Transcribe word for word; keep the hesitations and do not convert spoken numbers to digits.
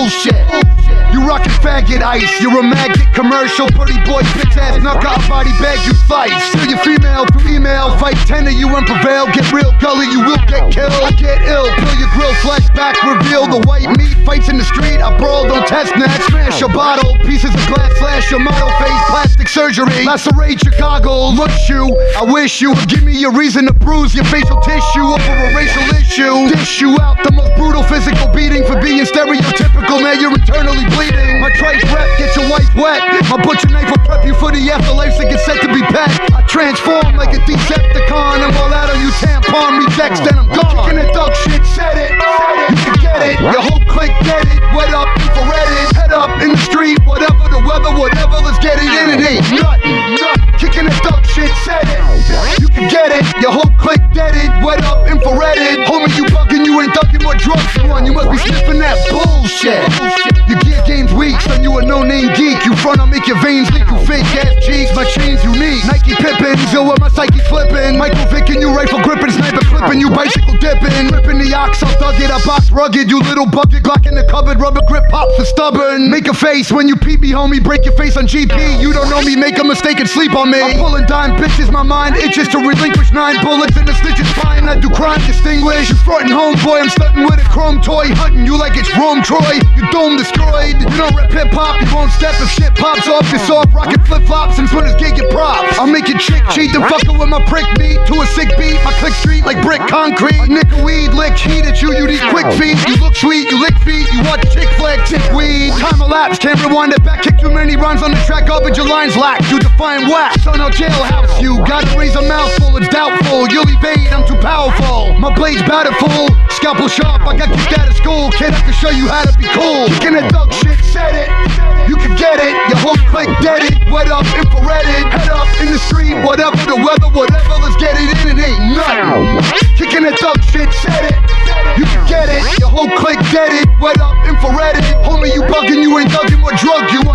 bullshit. You rockin' faggot ice, you're a maggot commercial, pretty boy, bitch ass, knock out body bag, you slice. Steal your female through email, fight ten of you and prevail. Get real gully, you will get killed. I get ill, peel your grill, flashback, reveal the white meat. Fights in the street, I brawl, don't test net. Smash your bottle, pieces of glass, slash your model face, plastic surgery. Lacerate your goggles, look you, I wish you would give me a reason to bruise your facial tissue over a racial issue. Dish you out the most brutal physical beating for being stereotypical, now you're internally bleeding. My trice rep, get your wife wet. My butcher knife will prep you for the afterlife so get set to be pet. I transform like a Decepticon. I'm all out on you tampon rejects, then I'm gone. Kicking the dog shit, said it. You can get it, your whole clique get it. Wet up, infrared, head up in the street. Whatever the weather, whatever, let's get it in. It ain't nothing. Kicking the dog shit, said it. You can get it, your whole clique dead it. Wet up, infrared. Homie, you bugging, you ain't ducking what drugs you on. You must be sniffing that bullshit. Your gear game's weak, son, you a no-name geek. You front, I'll make your veins leak, you fake ass cheeks. My chain's unique, Nike Pippins, yo, what my psyche flippin'. Michael Vick and you rifle grippin', sniper clippin', you bicycle dippin'. Rippin' the ox, I'll thug it, I box rugged. You little bucket, Glock in the cupboard, rubber grip pops are stubborn. Make a face when you peep me, homie, break your face on G P. You don't know me, make a mistake and sleep on me. I'm pulling dime bitches, my mind itches to relinquish nine bullets in the stitches fine. I do crime distinguished. You frontin' homeboy, I'm stuntin' with a chrome toy, hunting you like it's Rome Troy. You dome destroyed. You don't rep hip hop, you won't step if shit pops off. You're soft, rockin' flip flops, and winners can't get props. I'll make your chick cheat the fucker with my prick beat to a sick beat. My click street like brick concrete. A nick of weed, lick heat at you. You need quick feet. You look sweet, you lick feet. You watch chick flick, tick weed. Time elapsed, can't rewind it back. Kick too many rhymes on the track, garbage your lines lack. You define whack, son, I'll jailhouse you. Gotta raise a mouthful, it's doubtful. You'll evade, I'm too powerful. My blade's bountiful, scalpel sharp. I got kicked out of school, kid. I can show you how to be cool. Kicking that dog shit, said it. You can get it, your whole clique dead it. Wet up, infrared it, head up in the street. Whatever the weather, whatever, let's get it in. It ain't nothing. Kicking that dog shit, said it. You can get it, your whole clique dead it. Wet up, infrared it. Homie, you bugging, you ain't thugging what drug you